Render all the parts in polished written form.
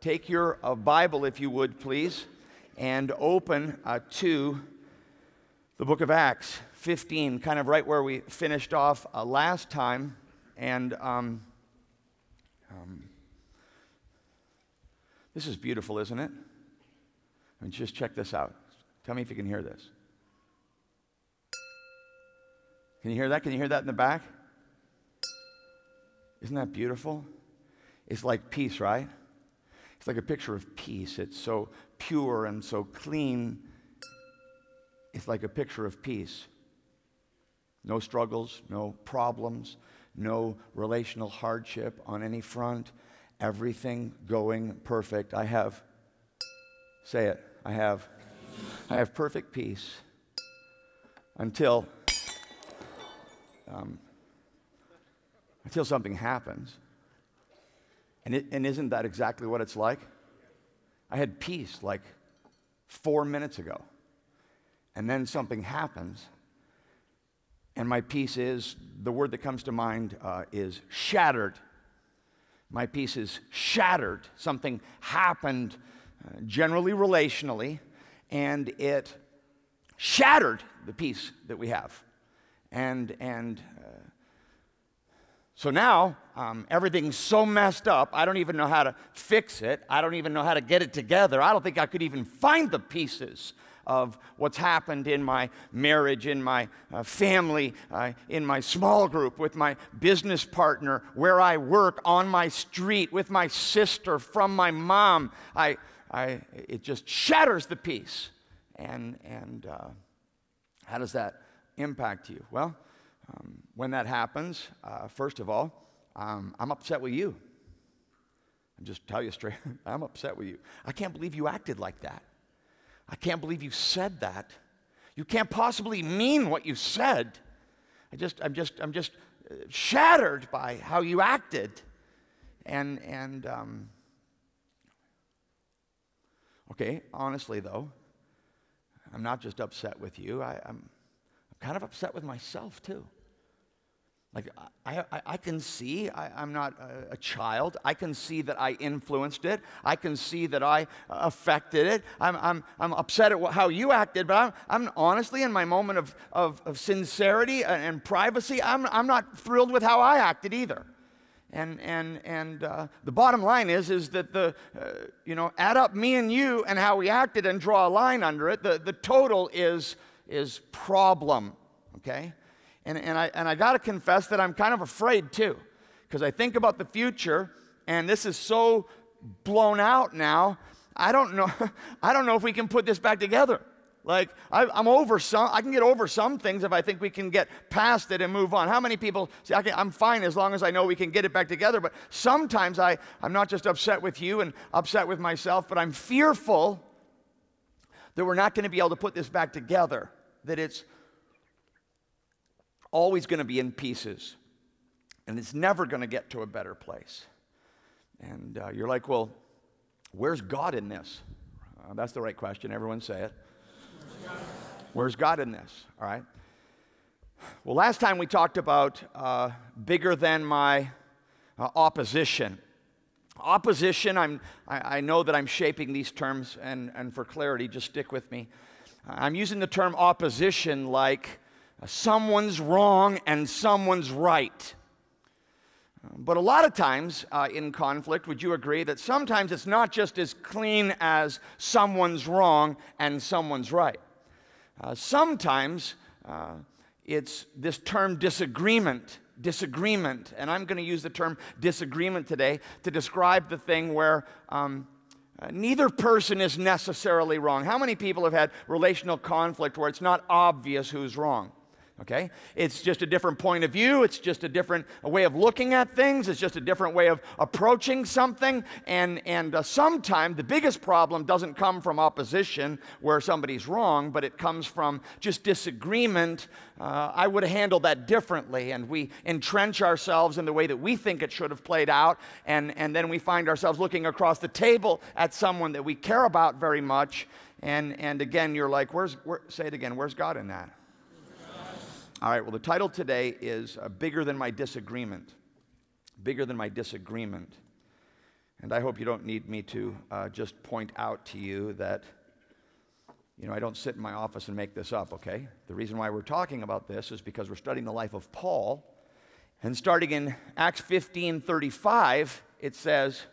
take your Bible, if you would, please, and open to the book of Acts 15, kind of right where we finished off last time. And this is beautiful, isn't it? I mean, just check this out. Tell me if you can hear this. Can you hear that? Can you hear that in the back? Isn't that beautiful? It's like peace, right? It's like a picture of peace. It's so pure and so clean. It's like a picture of peace. No struggles, no problems, no relational hardship on any front. Everything going perfect. Say it, I have perfect peace until something happens. And isn't that exactly what it's like? I had peace like 4 minutes ago. And then something happens. And my peace is, the word that comes to mind is shattered. My peace is shattered. Something happened, generally relationally, and it shattered the peace that we have. So now, everything's so messed up, I don't even know how to fix it. I don't even know how to get it together. I don't think I could even find the pieces of what's happened in my marriage, in my family, in my small group, with my business partner, where I work, on my street, with my sister, from my mom. It just shatters the peace. And how does that impact you? Well, when that happens, first of all, I'm upset with you. I'll just tell you straight, I'm upset with you. I can't believe you acted like that. I can't believe you said that. You can't possibly mean what you said. I'm just shattered by how you acted. Okay, honestly though, I'm not just upset with you. I'm kind of upset with myself too. Like, I can see I'm not a child. I can see that I influenced it. I can see that I affected it. I'm upset at how you acted, but I'm honestly, in my moment of sincerity and privacy, I'm not thrilled with how I acted either. And the bottom line is that add up me and you and how we acted and draw a line under it. The total is problem, okay? And I got to confess that I'm kind of afraid too, because I think about the future, and this is so blown out now. I don't know if we can put this back together. Like, I'm over I can get over some things if I think we can get past it and move on. How many people say, I'm fine as long as I know we can get it back together? But sometimes I'm not just upset with you and upset with myself, but I'm fearful that we're not going to be able to put this back together, that it's always going to be in pieces, and it's never going to get to a better place. And you're like, well, where's God in this? That's the right question. Everyone say it. Where's God in this? All right. Well, last time we talked about bigger than my opposition. Opposition, I know that I'm shaping these terms, and for clarity, just stick with me. I'm using the term opposition like someone's wrong and someone's right. But a lot of times in conflict, would you agree that sometimes it's not just as clean as someone's wrong and someone's right? Sometimes it's this term disagreement, and I'm going to use the term disagreement today to describe the thing where neither person is necessarily wrong. How many people have had relational conflict where it's not obvious who's wrong? Okay? It's just a different point of view. It's just a different way of looking at things. It's just a different way of approaching something. And sometimes the biggest problem doesn't come from opposition where somebody's wrong, but it comes from just disagreement. I would have handled that differently, and we entrench ourselves in the way that we think it should have played out, and then we find ourselves looking across the table at someone that we care about very much, and again, you're like, say it again, where's God in that? All right, well, the title today is Bigger Than My Disagreement. Bigger Than My Disagreement. And I hope you don't need me to just point out to you that, I don't sit in my office and make this up, okay? The reason why we're talking about this is because we're studying the life of Paul. And starting in Acts 15:35, it says,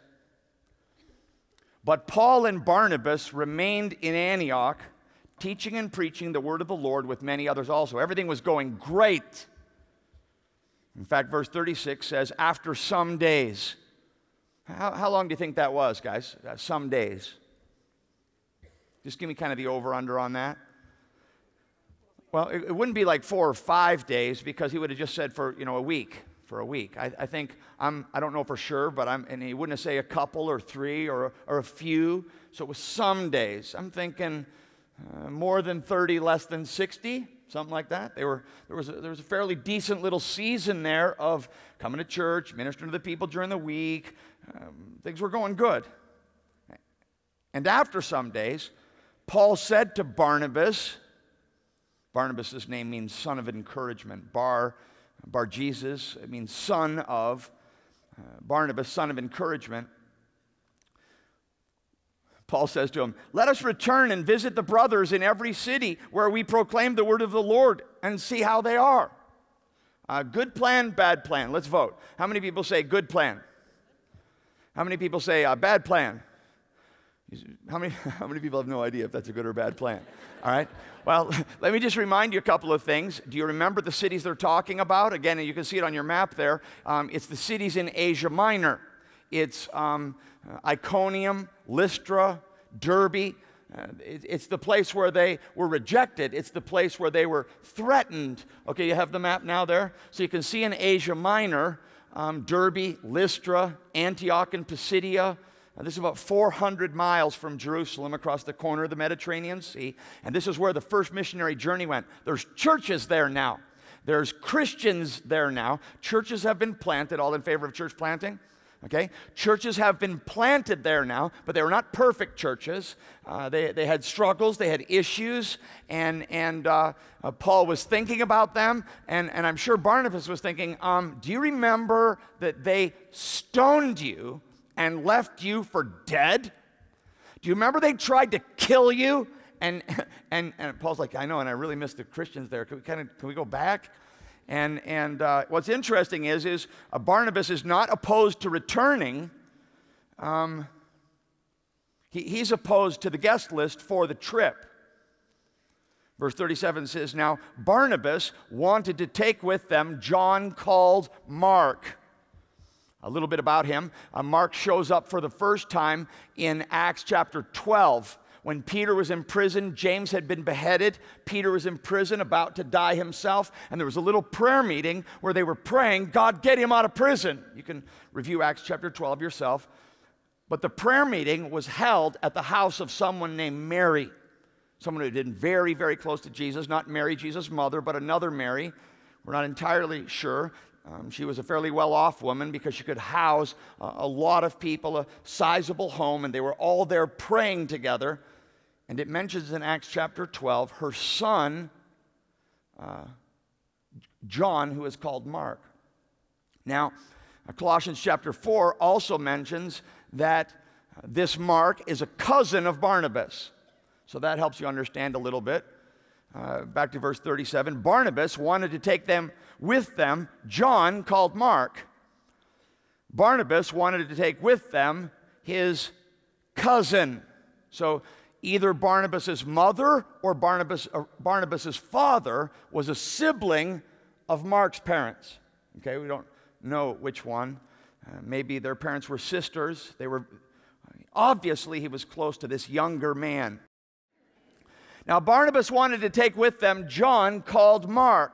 "But Paul and Barnabas remained in Antioch, teaching and preaching the word of the Lord with many others also." Everything was going great. In fact, verse 36 says, "After some days." How long do you think that was, guys? Some days. Just give me kind of the over-under on that. Well, it wouldn't be like 4 or 5 days, because he would have just said for a week. For a week. I think, I don't know for sure, but and he wouldn't say a couple or 3 or a few. So it was some days. I'm thinking more than 30, less than 60, something like that. There was a fairly decent little season there of coming to church, ministering to the people during the week. Things were going good. And after some days, Paul said to Barnabas, Barnabas' name means son of encouragement. Bar Jesus, it means son of. Barnabas, son of encouragement. Paul says to him, "Let us return and visit the brothers in every city where we proclaim the word of the Lord and see how they are." Good plan, bad plan. Let's vote. How many people say good plan? How many people say bad plan? How many people have no idea if that's a good or bad plan? All right. Well, let me just remind you a couple of things. Do you remember the cities they're talking about? Again, you can see it on your map there. It's the cities in Asia Minor. It's Iconium, Lystra, Derbe. It's the place where they were rejected. It's the place where they were threatened. Okay, you have the map now there? So you can see in Asia Minor, Derbe, Lystra, Antioch and Pisidia. This is about 400 miles from Jerusalem, across the corner of the Mediterranean Sea. And this is where the first missionary journey went. There's churches there now. There's Christians there now. Churches have been planted, all in favor of church planting. Okay? Churches have been planted there now, but they were not perfect churches. They had struggles, they had issues, and Paul was thinking about them, and I'm sure Barnabas was thinking, do you remember that they stoned you and left you for dead? Do you remember they tried to kill you? And Paul's like, I know, and I really miss the Christians there. Can we go back? And what's interesting is Barnabas is not opposed to returning. He's opposed to the guest list for the trip. Verse 37 says, "Now Barnabas wanted to take with them John called Mark." A little bit about him. Mark shows up for the first time in Acts chapter 12. When Peter was in prison, James had been beheaded. Peter was in prison, about to die himself. And there was a little prayer meeting where they were praying, God, get him out of prison. You can review Acts chapter 12 yourself. But the prayer meeting was held at the house of someone named Mary. Someone who had been very, very close to Jesus. Not Mary, Jesus' mother, but another Mary. We're not entirely sure. She was a fairly well-off woman because she could house a lot of people, a sizable home, and they were all there praying together. And it mentions in Acts chapter 12 her son, John, who is called Mark. Now, Colossians chapter 4 also mentions that this Mark is a cousin of Barnabas. So that helps you understand a little bit. Back to verse 37. Barnabas wanted to take them with them John called Mark. Barnabas wanted to take with them his cousin. So either Barnabas' mother or Barnabas' father was a sibling of Mark's parents. Okay, we don't know which one. Maybe their parents were sisters. Obviously he was close to this younger man. Now Barnabas wanted to take with them John called Mark.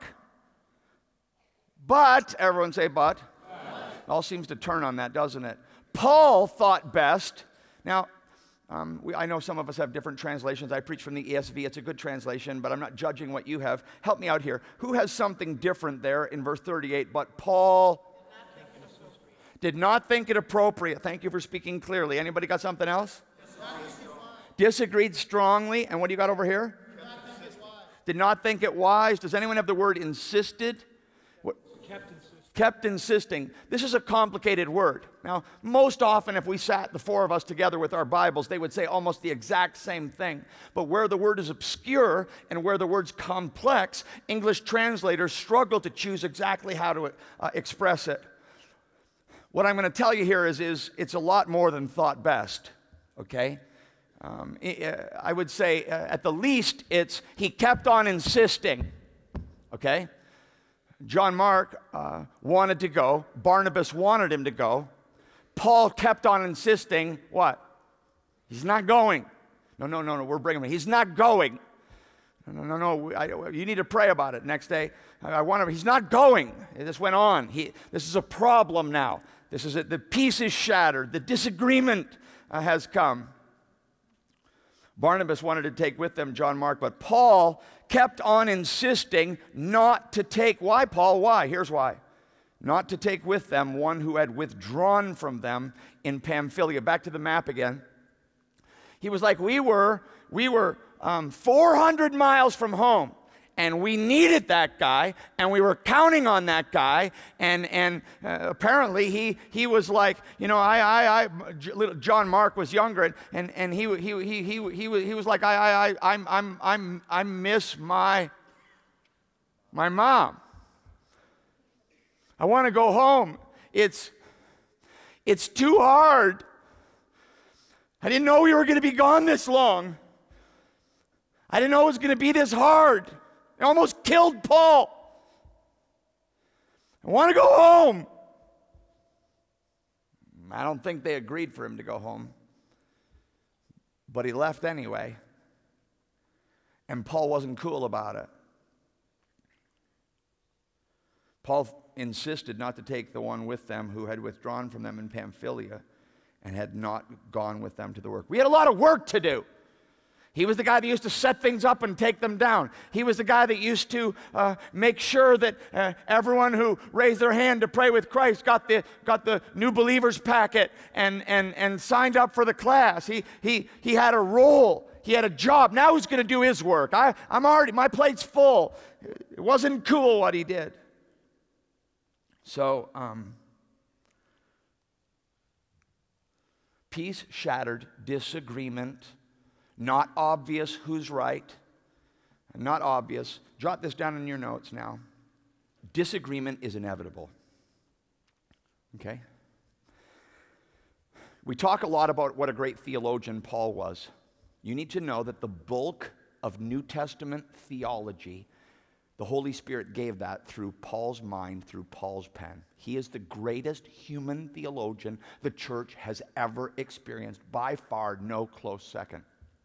But, everyone say but. It all seems to turn on that, doesn't it? Paul thought best. Now, I know some of us have different translations. I preach from the ESV. It's a good translation, but I'm not judging what you have. Help me out here. Who has something different there in verse 38? But Paul did not think it appropriate. Thank you for speaking clearly. Anybody got something else? Disagreed strongly. And what do you got over here? Did not think it wise. Does anyone have the word insisted? What? Kept insisting. This is a complicated word. Now, most often if we sat the four of us together with our Bibles, they would say almost the exact same thing. But where the word is obscure and where the word's complex, English translators struggle to choose exactly how to express it. What I'm going to tell you here is it's a lot more than thought best, okay? I would say at the least it's he kept on insisting, okay? John Mark wanted to go. Barnabas wanted him to go. Paul kept on insisting, what? He's not going. No, we're bringing him. He's not going. No, you need to pray about it. Next day, he's not going. This went on. This is a problem now. This is it. The peace is shattered. The disagreement has come. Barnabas wanted to take with them John Mark, but Paul kept on insisting not to take. Why, Paul? Why? Here's why. Not to take with them one who had withdrawn from them in Pamphylia. Back to the map again. He was like, we were 400 miles from home, and we needed that guy, and we were counting on that guy, and apparently he was like, you know, little John Mark was younger, and he was like, I miss my mom. I want to go home. It's too hard. I didn't know we were going to be gone this long. I didn't know it was going to be this hard. It almost killed Paul. I want to go home. I don't think they agreed for him to go home. But he left anyway. And Paul wasn't cool about it. Paul insisted not to take the one with them who had withdrawn from them in Pamphylia and had not gone with them to the work. We had a lot of work to do. He was the guy that used to set things up and take them down. He was the guy that used to make sure that everyone who raised their hand to pray with Christ got the new believers packet and signed up for the class. He had a role. He had a job. Now who's going to do his work? My plate's full. It wasn't cool what he did. So, peace shattered, disagreement, not obvious who's right, not obvious. Jot this down in your notes now. Disagreement is inevitable. Okay? We talk a lot about what a great theologian Paul was. You need to know that the bulk of New Testament theology, the Holy Spirit gave that through Paul's mind, through Paul's pen. He is the greatest human theologian the church has ever experienced. By far, no close second.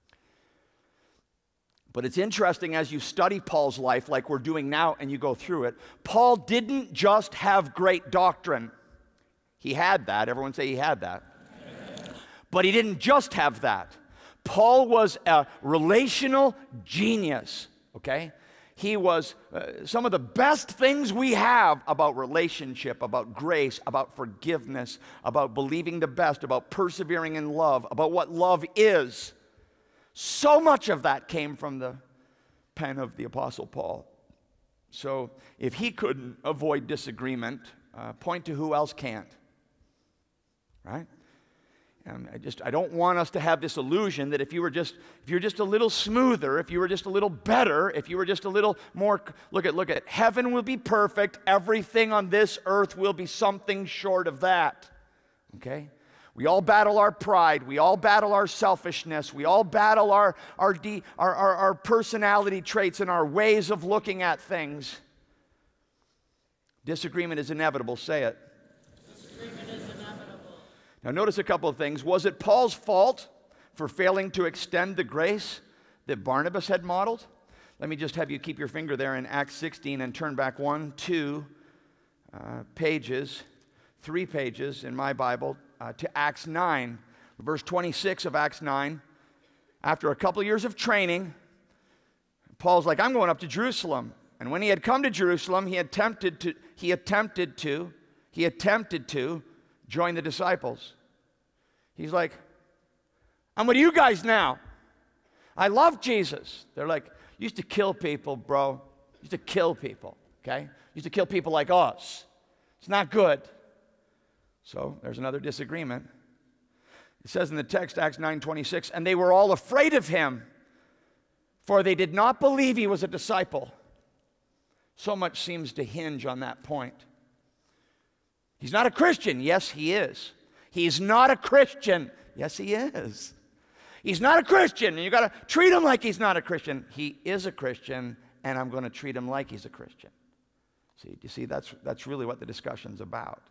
But it's interesting as you study Paul's life like we're doing now and you go through it, Paul didn't just have great doctrine. He had that. Everyone say he had that. But he didn't just have that. Paul was a relational genius, okay? He was some of the best things we have about relationship, about grace, about forgiveness, about believing the best, about persevering in love, about what love is. So much of that came from the pen of the Apostle Paul. So if he couldn't avoid disagreement, point to who else can't, right? And I don't want us to have this illusion that if you're just a little smoother, if you were just a little better, if you were just a little more, look at heaven will be perfect. Everything on this earth will be something short of that. Okay? We all battle our pride. We all battle our selfishness. We all battle our personality traits and our ways of looking at things. Disagreement is inevitable. Say it. Disagreement is inevitable. Now notice a couple of things. Was it Paul's fault for failing to extend the grace that Barnabas had modeled? Let me just have you keep your finger there in Acts 16 and turn back 3 pages in my Bible, to Acts 9, verse 26 of Acts 9. After a couple of years of training, Paul's like, I'm going up to Jerusalem. And when he had come to Jerusalem, he attempted to join the disciples. He's like, I'm with you guys now. I love Jesus. They're like, used to kill people, bro. Used to kill people, okay? Used to kill people like us. It's not good. So there's another disagreement. It says in the text, Acts 9:26, and they were all afraid of him, for they did not believe he was a disciple. So much seems to hinge on that point. He's not a Christian. Yes, he is. He's not a Christian. Yes, he is. He's not a Christian, and you got to treat him like he's not a Christian. He is a Christian, and I'm going to treat him like he's a Christian. See, you see, that's really what the discussion's about.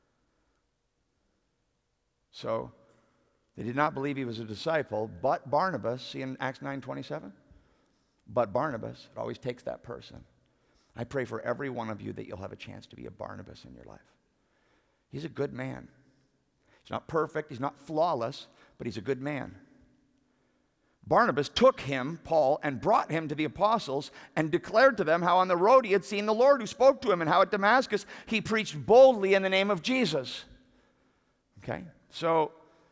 So, they did not believe he was a disciple, but Barnabas, see in Acts 9:27? But Barnabas, it always takes that person. I pray for every one of you that you'll have a chance to be a Barnabas in your life. He's a good man. He's not perfect, he's not flawless, but he's a good man. Barnabas took him, Paul, and brought him to the apostles and declared to them how on the road he had seen the Lord who spoke to him, and how at Damascus he preached boldly in the name of Jesus. Okay? So,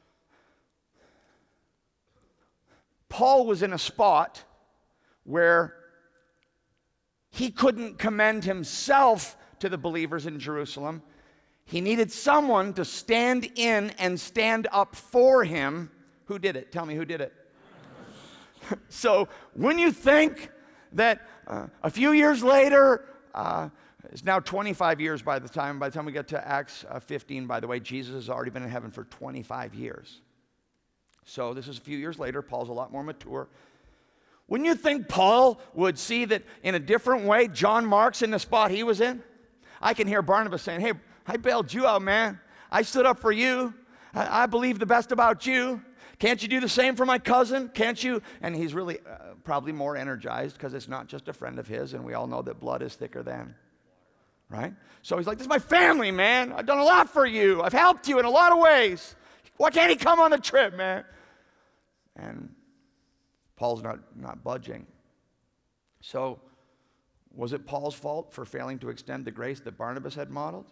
Paul was in a spot where he couldn't commend himself to the believers in Jerusalem. He needed someone to stand in and stand up for him. Who did it? Tell me, who did it? So when you think that a few years later, it's now 25 years by the time we get to Acts 15, by the way, Jesus has already been in heaven for 25 years. So this is a few years later. Paul's a lot more mature. Wouldn't you think Paul would see that in a different way John Mark's in the spot he was in? I can hear Barnabas saying, hey, I bailed you out, man. I stood up for you. I believe the best about you. Can't you do the same for my cousin? Can't you? And he's really probably more energized because it's not just a friend of his, and we all know that blood is thicker than, right? So he's like, this is my family, man. I've done a lot for you. I've helped you in a lot of ways. Why can't he come on the trip, man? And Paul's not budging. So was it Paul's fault for failing to extend the grace that Barnabas had modeled?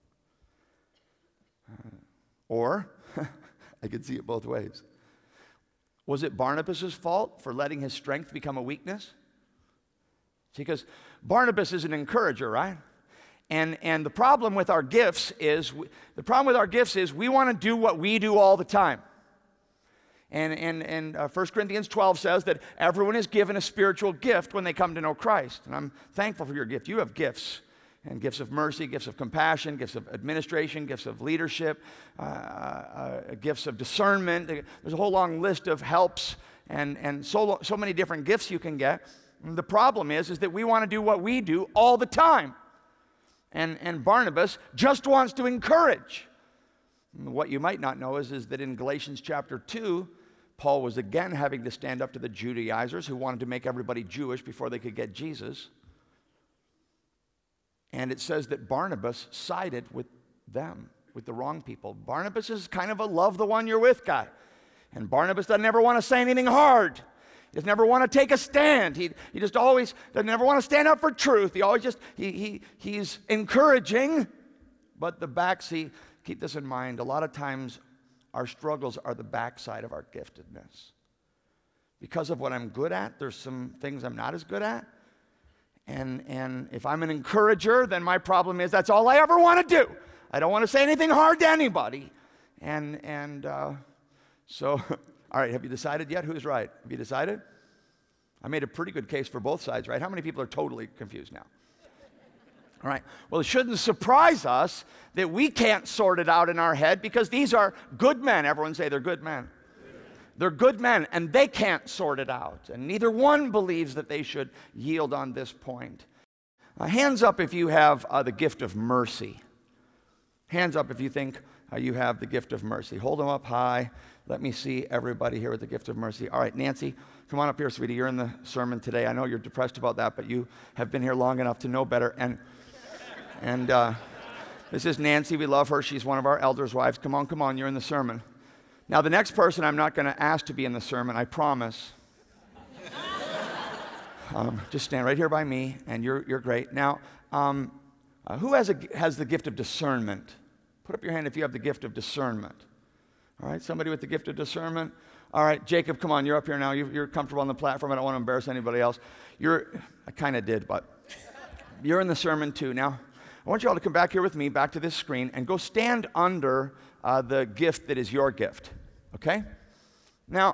Or, I could see it both ways. Was it Barnabas' fault for letting his strength become a weakness? See, because Barnabas is an encourager, right? And the problem with our gifts is, we want to do what we do all the time. And 1 Corinthians 12 says that everyone is given a spiritual gift when they come to know Christ. And I'm thankful for your gift. You have gifts. And gifts of mercy, gifts of compassion, gifts of administration, gifts of leadership, gifts of discernment. There's a whole long list of helps and so many different gifts you can get. And the problem is that we want to do what we do all the time. And Barnabas just wants to encourage. And what you might not know is that in Galatians chapter 2, Paul was again having to stand up to the Judaizers who wanted to make everybody Jewish before they could get Jesus. And it says that Barnabas sided with them, with the wrong people. Barnabas is kind of a love the one you're with guy. And Barnabas doesn't ever want to say anything hard. He doesn't ever want to take a stand. He just always doesn't ever want to stand up for truth. He always just, he's encouraging, but the backseat, keep this in mind, a lot of times our struggles are the backside of our giftedness. Because of what I'm good at, there's some things I'm not as good at. And if I'm an encourager, then my problem is that's all I ever want to do. I don't want to say anything hard to anybody. So, all right, have you decided yet who's right? Have you decided? I made a pretty good case for both sides, right? How many people are totally confused now? All right, well, it shouldn't surprise us that we can't sort it out in our head because these are good men. Everyone say they're good men. They're good men, and they can't sort it out. And neither one believes that they should yield on this point. Hands up if you have the gift of mercy. Hands up if you think you have the gift of mercy. Hold them up high. Let me see everybody here with the gift of mercy. All right, Nancy, come on up here, sweetie. You're in the sermon today. I know you're depressed about that, but you have been here long enough to know better. And this is Nancy. We love her. She's one of our elders' wives. Come on. You're in the sermon. Now, the next person I'm not going to ask to be in the sermon, I promise. Just stand right here by me, and you're great. Now, who has the gift of discernment? Put up your hand if you have the gift of discernment. All right, somebody with the gift of discernment. All right, Jacob, come on, you're up here now. You're comfortable on the platform. I don't want to embarrass anybody else. I kind of did, but you're in the sermon too. Now, I want you all to come back here with me, back to this screen, and go stand under the gift that is your gift, okay? Now,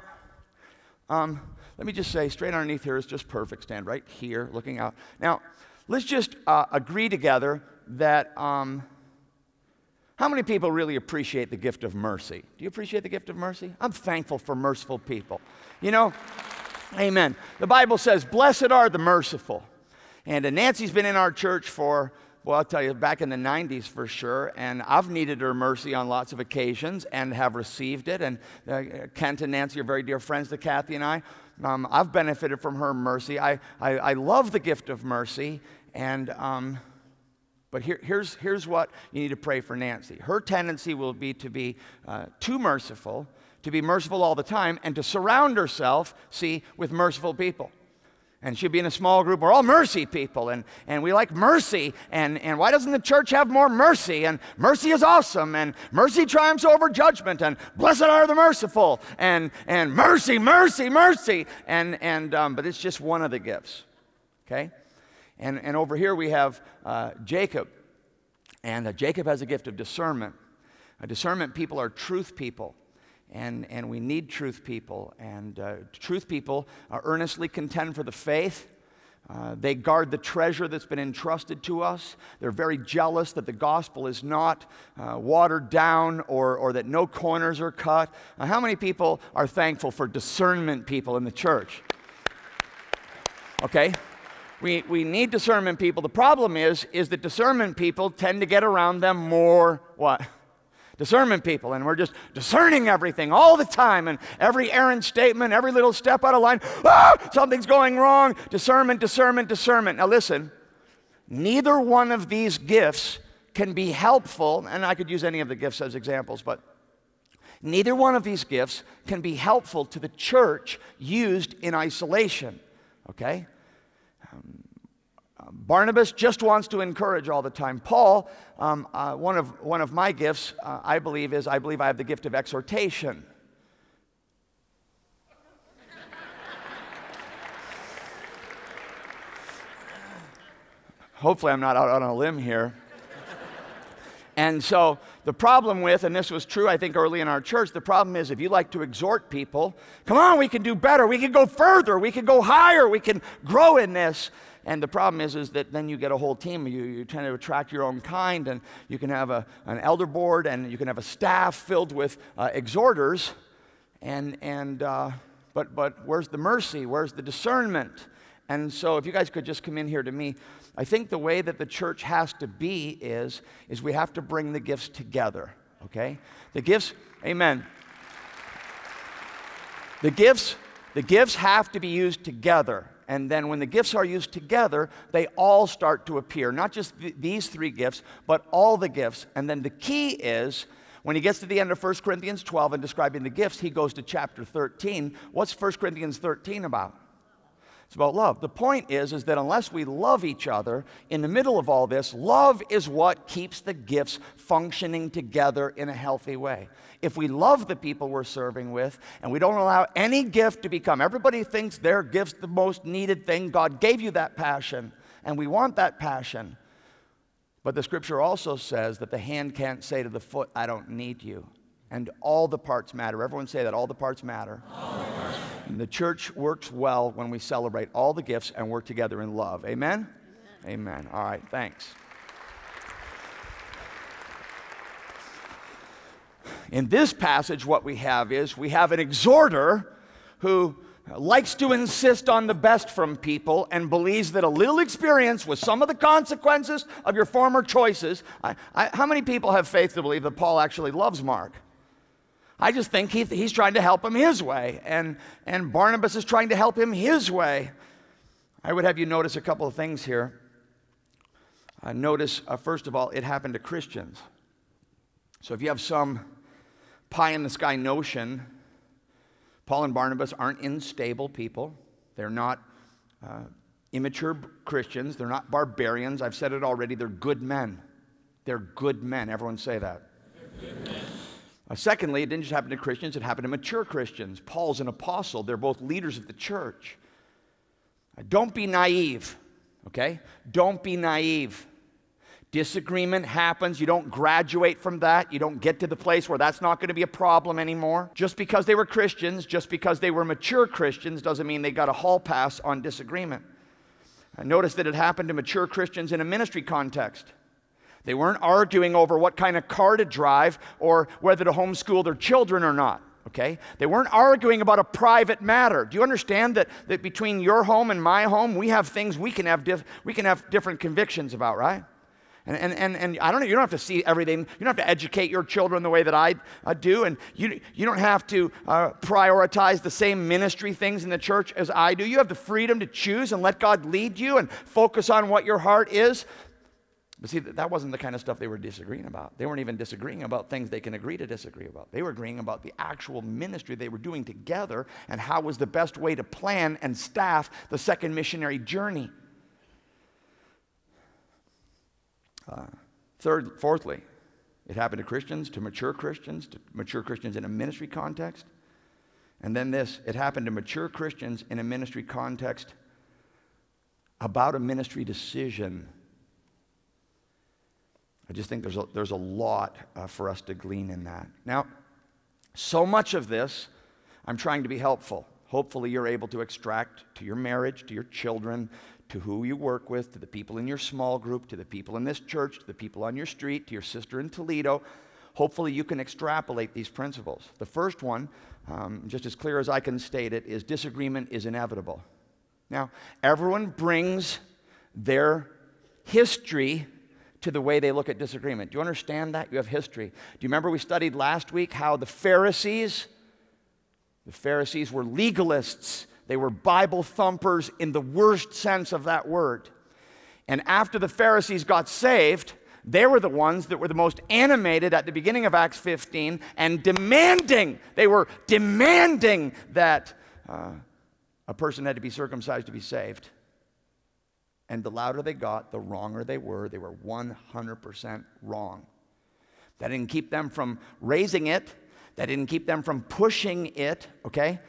let me just say, straight underneath here is just perfect. Stand right here, looking out. Now, let's just agree together that, how many people really appreciate the gift of mercy? Do you appreciate the gift of mercy? I'm thankful for merciful people. You know, amen. The Bible says, blessed are the merciful. And Nancy's been in our church for, well, I'll tell you, back in the 90s for sure, and I've needed her mercy on lots of occasions and have received it. And Kent and Nancy are very dear friends to Kathy and I. I've benefited from her mercy. I love the gift of mercy, and but here's what you need to pray for Nancy. Her tendency will be to be too merciful, to be merciful all the time, and to surround herself, see, with merciful people. And she'll be in a small group. We're all mercy people, and we like mercy. And why doesn't the church have more mercy? And mercy is awesome, and mercy triumphs over judgment, and blessed are the merciful, and mercy, mercy, mercy. But it's just one of the gifts, okay? And over here we have Jacob, and Jacob has a gift of discernment. Discernment people are truth people. And we need truth people. And truth people earnestly contend for the faith. They guard the treasure that's been entrusted to us. They're very jealous that the gospel is not watered down or that no corners are cut. How many people are thankful for discernment people in the church? Okay? We need discernment people. The problem is that discernment people tend to get around them more what? Discernment people, and we're just discerning everything all the time, and every errant statement, every little step out of line, something's going wrong. Discernment, discernment, discernment. Now listen, neither one of these gifts can be helpful, and I could use any of the gifts as examples, but neither one of these gifts can be helpful to the church used in isolation, okay? Barnabas just wants to encourage all the time. Paul, one of my gifts, I believe I have the gift of exhortation. Hopefully I'm not out on a limb here. And so the problem with, and this was true I think early in our church, the problem is if you like to exhort people, come on, we can do better, we can go further, we can go higher, we can grow in this. And the problem is that then you get a whole team. You tend to attract your own kind, and you can have an elder board, and you can have a staff filled with exhorters. But where's the mercy? Where's the discernment? And so if you guys could just come in here to me, I think the way that the church has to be is we have to bring the gifts together, okay? The gifts, amen. The gifts have to be used together. And then when the gifts are used together, they all start to appear. Not just these three gifts, but all the gifts. And then the key is, when he gets to the end of 1 Corinthians 12 and describing the gifts, he goes to chapter 13. What's 1 Corinthians 13 about? It's about love. The point is that unless we love each other, in the middle of all this, love is what keeps the gifts functioning together in a healthy way. If we love the people we're serving with, and we don't allow any gift to become, everybody thinks their gift's the most needed thing. God gave you that passion, and we want that passion. But the scripture also says that the hand can't say to the foot, I don't need you. And all the parts matter. Everyone say that, all the parts matter. All the parts. And the church works well when we celebrate all the gifts and work together in love. Amen? Amen. Amen. All right, thanks. In this passage, what we have is we have an exhorter who likes to insist on the best from people and believes that a little experience with some of the consequences of your former choices. How many people have faith to believe that Paul actually loves Mark? I just think he's trying to help him his way, and Barnabas is trying to help him his way. I would have you notice a couple of things here. Notice, first of all, it happened to Christians. So if you have some pie-in-the-sky notion, Paul and Barnabas aren't unstable people. They're not immature Christians. They're not barbarians. I've said it already. They're good men. They're good men. Everyone say that. Secondly, it didn't just happen to Christians. It happened to mature Christians. Paul's an apostle. They're both leaders of the church. Don't be naive, okay? Don't be naive. Disagreement happens. You don't graduate from that. You don't get to the place where that's not going to be a problem anymore. Just because they were Christians, just because they were mature Christians, doesn't mean they got a hall pass on disagreement. Notice that it happened to mature Christians in a ministry context. They weren't arguing over what kind of car to drive or whether to homeschool their children or not. Okay? They weren't arguing about a private matter. Do you understand that between your home and my home, we have things we can have different convictions about, right? And I don't know, you don't have to see everything. You don't have to educate your children the way that I do. And you don't have to prioritize the same ministry things in the church as I do. You have the freedom to choose and let God lead you and focus on what your heart is. But see, that wasn't the kind of stuff they were disagreeing about. They weren't even disagreeing about things they can agree to disagree about. They were agreeing about the actual ministry they were doing together and how was the best way to plan and staff the second missionary journey. Fourthly, it happened to Christians, to mature Christians in a ministry context. And then this, it happened to mature Christians in a ministry context about a ministry decision. I just think there's a lot for us to glean in that. Now, so much of this, I'm trying to be helpful. Hopefully you're able to extract to your marriage, to your children, to who you work with, to the people in your small group, to the people in this church, to the people on your street, to your sister in Toledo. Hopefully you can extrapolate these principles. The first one, just as clear as I can state it, is disagreement is inevitable. Now, everyone brings their history to the way they look at disagreement. Do you understand that? You have history. Do you remember we studied last week how the Pharisees were legalists. They were Bible thumpers in the worst sense of that word. And after the Pharisees got saved, they were the ones that were the most animated at the beginning of Acts 15 and they were demanding that a person had to be circumcised to be saved. And the louder they got, the wronger they were. They were 100% wrong. That didn't keep them from raising it. That didn't keep them from pushing it, okay?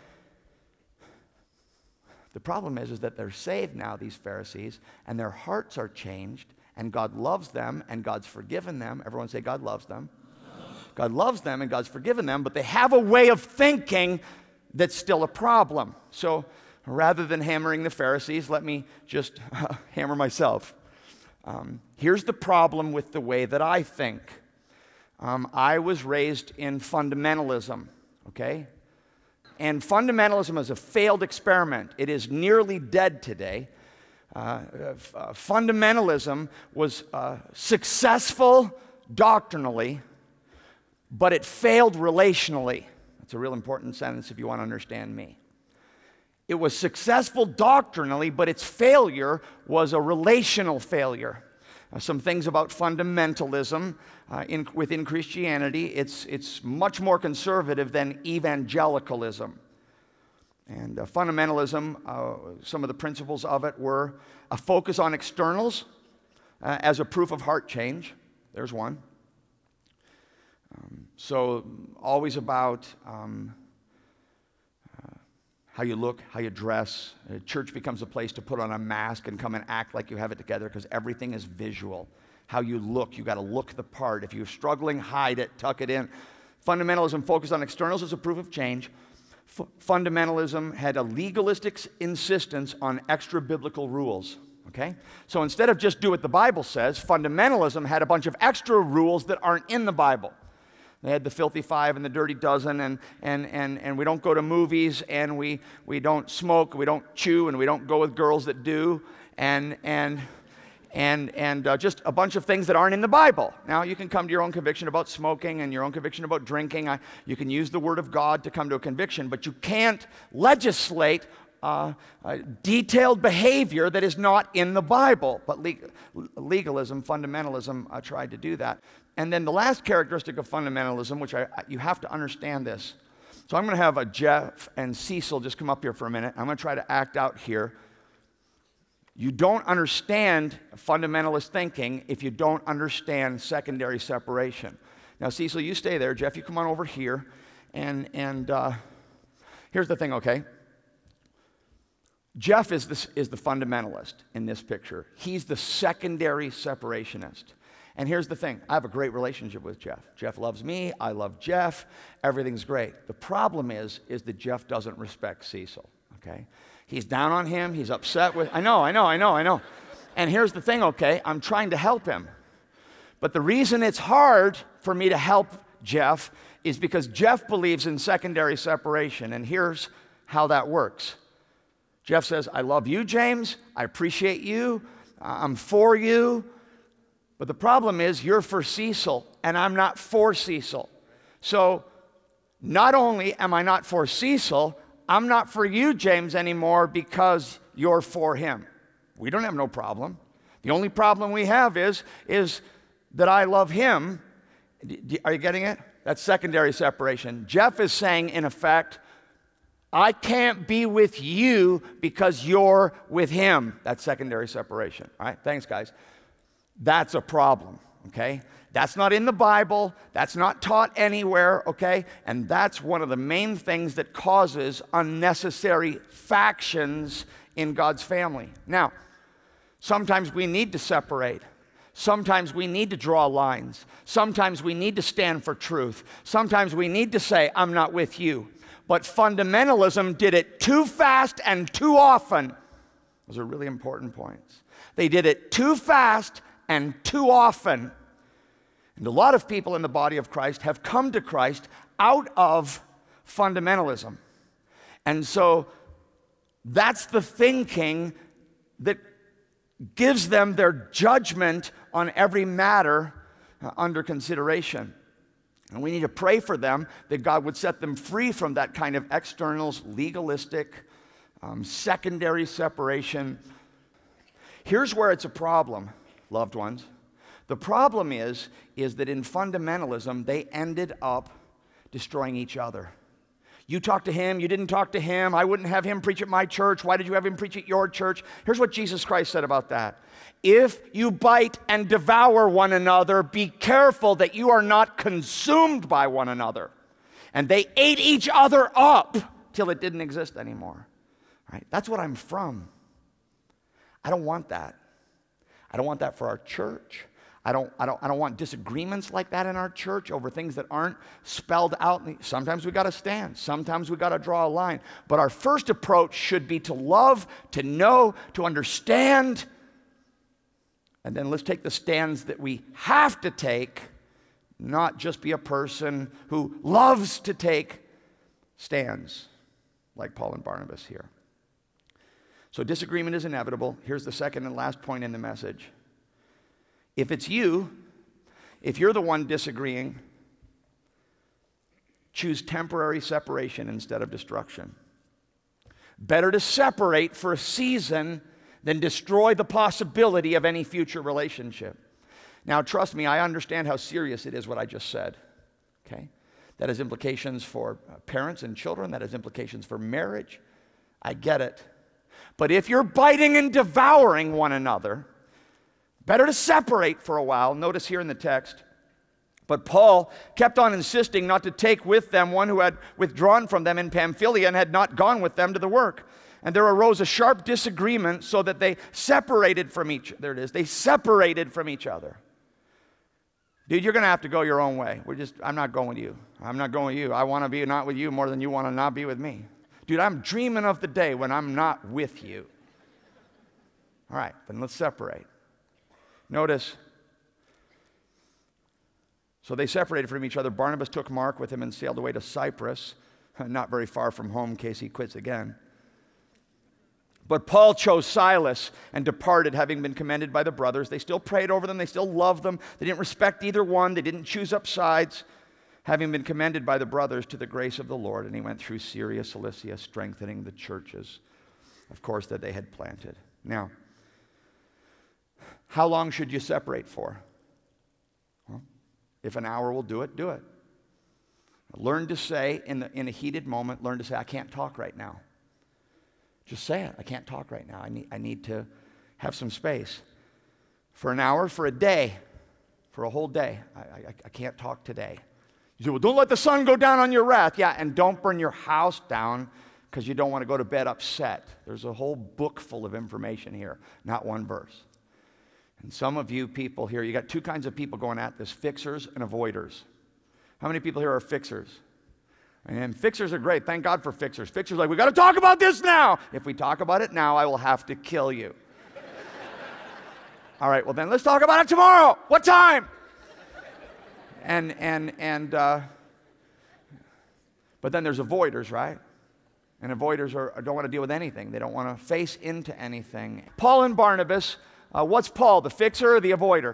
The problem is that they're saved now, these Pharisees, and their hearts are changed, and God loves them, and God's forgiven them. Everyone say, God loves them. God loves them, and God's forgiven them, but they have a way of thinking that's still a problem. So rather than hammering the Pharisees, let me just hammer myself. Here's the problem with the way that I think. I was raised in fundamentalism, okay? And fundamentalism is a failed experiment. It is nearly dead today. Fundamentalism was successful doctrinally, but it failed relationally. That's a real important sentence if you want to understand me. It was successful doctrinally, but its failure was a relational failure. Some things about fundamentalism within Christianity, it's much more conservative than evangelicalism. And fundamentalism, some of the principles of it were a focus on externals as a proof of heart change. There's one. So always about how you look, how you dress. Church becomes a place to put on a mask and come and act like you have it together because everything is visual. How you look, you got to look the part. If you're struggling, hide it, tuck it in. Fundamentalism focused on externals as a proof of change. Fundamentalism had a legalistic insistence on extra biblical rules. Okay? So instead of just do what the Bible says, fundamentalism had a bunch of extra rules that aren't in the Bible. They had the filthy five and the dirty dozen, and we don't go to movies, and we don't smoke, we don't chew, and we don't go with girls that do, and just a bunch of things that aren't in the Bible. Now, you can come to your own conviction about smoking and your own conviction about drinking. You can use the Word of God to come to a conviction, but you can't legislate detailed behavior that is not in the Bible. But legalism, fundamentalism, tried to do that. And then the last characteristic of fundamentalism, which you have to understand this. So I'm going to have Jeff and Cecil just come up here for a minute. I'm going to try to act out here. You don't understand fundamentalist thinking if you don't understand secondary separation. Now, Cecil, you stay there. Jeff, you come on over here. And here's the thing, okay? Jeff is the fundamentalist in this picture. He's the secondary separationist. And here's the thing. I have a great relationship with Jeff. Jeff loves me. I love Jeff. Everything's great. The problem is that Jeff doesn't respect Cecil, okay? He's down on him. He's upset with, I know. And here's the thing, okay? I'm trying to help him. But the reason it's hard for me to help Jeff is because Jeff believes in secondary separation. And here's how that works. Jeff says, I love you, James. I appreciate you. I'm for you. But the problem is you're for Cecil, and I'm not for Cecil. So not only am I not for Cecil, I'm not for you, James, anymore because you're for him. We don't have no problem. The only problem we have is that I love him. Are you getting it? That's secondary separation. Jeff is saying, in effect, I can't be with you because you're with him. That's secondary separation. All right, thanks, guys. That's a problem, okay? That's not in the Bible. That's not taught anywhere, okay? And that's one of the main things that causes unnecessary factions in God's family. Now, sometimes we need to separate. Sometimes we need to draw lines. Sometimes we need to stand for truth. Sometimes we need to say, I'm not with you. But fundamentalism did it too fast and too often. Those are really important points. They did it too fast and too often. And a lot of people in the body of Christ have come to Christ out of fundamentalism. And so that's the thinking that gives them their judgment on every matter under consideration. And we need to pray for them that God would set them free from that kind of externals, legalistic, secondary separation. Here's where it's a problem, loved ones. The problem is that in fundamentalism, they ended up destroying each other. You talk to him, you didn't talk to him, I wouldn't have him preach at my church, why did you have him preach at your church? Here's what Jesus Christ said about that. If you bite and devour one another, be careful that you are not consumed by one another. And they ate each other up till it didn't exist anymore. Right? That's what I'm from. I don't want that. I don't want that for our church. I don't want disagreements like that in our church over things that aren't spelled out. Sometimes we got to stand. Sometimes we got to draw a line. But our first approach should be to love, to know, to understand. And then let's take the stands that we have to take, not just be a person who loves to take stands like Paul and Barnabas here. So disagreement is inevitable. Here's the second and last point in the message. If it's you, if you're the one disagreeing, choose temporary separation instead of destruction. Better to separate for a season than destroy the possibility of any future relationship. Now, trust me, I understand how serious it is what I just said, okay? That has implications for parents and children. That has implications for marriage. I get it. But if you're biting and devouring one another, better to separate for a while. Notice here in the text, but Paul kept on insisting not to take with them one who had withdrawn from them in Pamphylia and had not gone with them to the work. And there arose a sharp disagreement so that they separated from each other. There it is. They separated from each other. Dude, you're going to have to go your own way. I'm not going with you. I'm not going with you. I want to be not with you more than you want to not be with me. Dude, I'm dreaming of the day when I'm not with you. All right, then let's separate. Notice, so they separated from each other. Barnabas took Mark with him and sailed away to Cyprus, not very far from home in case he quits again. But Paul chose Silas and departed, having been commended by the brothers. They still prayed over them. They still loved them. They didn't respect either one. They didn't choose up sides, having been commended by the brothers to the grace of the Lord. And he went through Syria, Cilicia, strengthening the churches, of course, that they had planted. Now, how long should you separate for? Well, if an hour will do it, do it. Learn to say, in a heated moment, learn to say, I can't talk right now. Just say it. I can't talk right now. I need to have some space. For an hour, for a day, for a whole day, I can't talk today. You say, well, don't let the sun go down on your wrath. Yeah, and don't burn your house down because you don't want to go to bed upset. There's a whole book full of information here, not one verse. And some of you people here, you got two kinds of people going at this, fixers and avoiders. How many people here are fixers? And fixers are great. Thank God for fixers. Fixers are like, we got to talk about this now. If we talk about it now, I will have to kill you. All right, well then let's talk about it tomorrow. What time? But then there's avoiders, right? And avoiders don't want to deal with anything. They don't want to face into anything. Paul and Barnabas, what's Paul, the fixer or the avoider?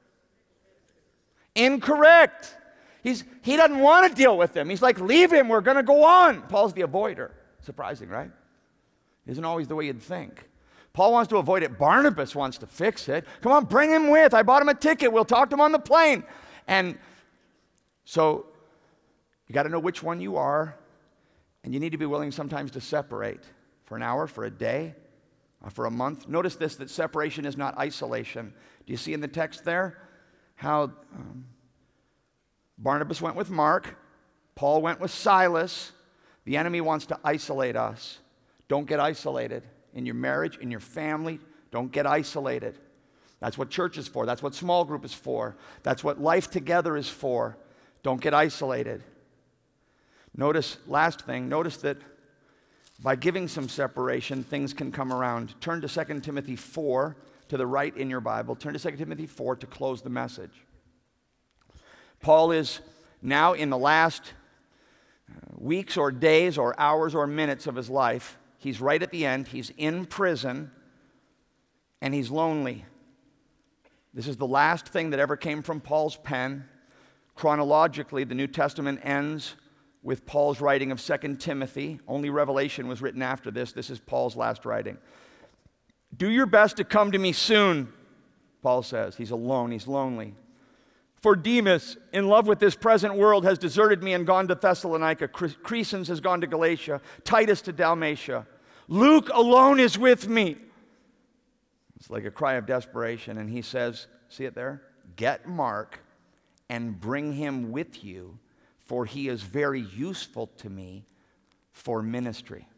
Incorrect. He doesn't want to deal with them. He's like, leave him, we're going to go on. Paul's the avoider. Surprising, right? Isn't always the way you'd think. Paul wants to avoid it. Barnabas wants to fix it. Come on, bring him with. I bought him a ticket. We'll talk to him on the plane. And so you got to know which one you are, and you need to be willing sometimes to separate for an hour, for a day, for a month. Notice this, that separation is not isolation. Do you see in the text there how Barnabas went with Mark, Paul went with Silas. The enemy wants to isolate us. Don't get isolated. In your marriage, in your family, don't get isolated. That's what church is for. That's what small group is for. That's what life together is for. Don't get isolated. Notice, last thing, notice that by giving some separation, things can come around. Turn to 2 Timothy 4 to the right in your Bible. Turn to 2 Timothy 4 to close the message. Paul is now in the last weeks or days or hours or minutes of his life. He's right at the end. He's in prison, and he's lonely. This is the last thing that ever came from Paul's pen. Chronologically, the New Testament ends with Paul's writing of 2 Timothy. Only Revelation was written after this. This is Paul's last writing. Do your best to come to me soon, Paul says. He's alone. He's lonely. For Demas, in love with this present world, has deserted me and gone to Thessalonica. Crescens has gone to Galatia. Titus to Dalmatia. Luke alone is with me. It's like a cry of desperation. And he says, see it there? Get Mark and bring him with you, for he is very useful to me for ministry.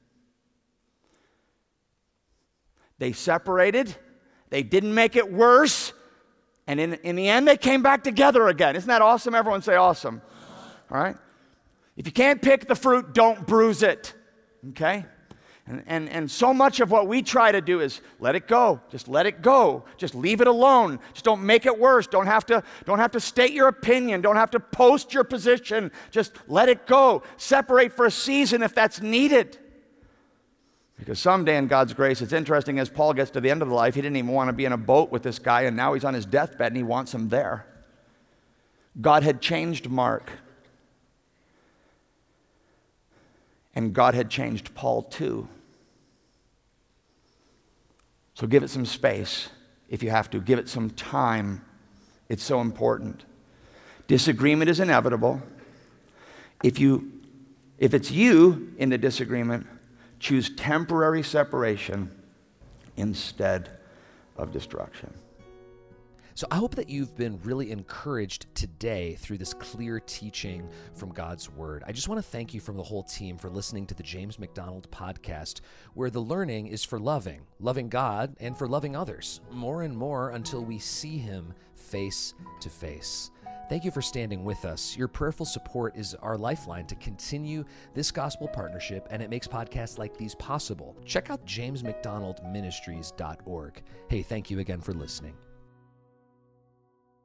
They separated. They didn't make it worse. And in the end, they came back together again. Isn't that awesome? Everyone say awesome. All right? If you can't pick the fruit, don't bruise it. Okay? And so much of what we try to do is let it go. Just let it go. Just leave it alone. Just don't make it worse. Don't have to state your opinion. Don't have to post your position. Just let it go. Separate for a season if that's needed. Because someday in God's grace, it's interesting, as Paul gets to the end of the life, he didn't even want to be in a boat with this guy, and now he's on his deathbed and he wants him there. God had changed Mark. And God had changed Paul too. So give it some space if you have to. Give it some time. It's so important. Disagreement is inevitable. If it's you in the disagreement, choose temporary separation instead of destruction. So I hope that you've been really encouraged today through this clear teaching from God's Word. I just want to thank you from the whole team for listening to the James MacDonald podcast, where the learning is for loving God, and for loving others, more and more until we see Him face to face. Thank you for standing with us. Your prayerful support is our lifeline to continue this gospel partnership, and it makes podcasts like these possible. Check out jamesmacdonaldministries.org. Hey, thank you again for listening.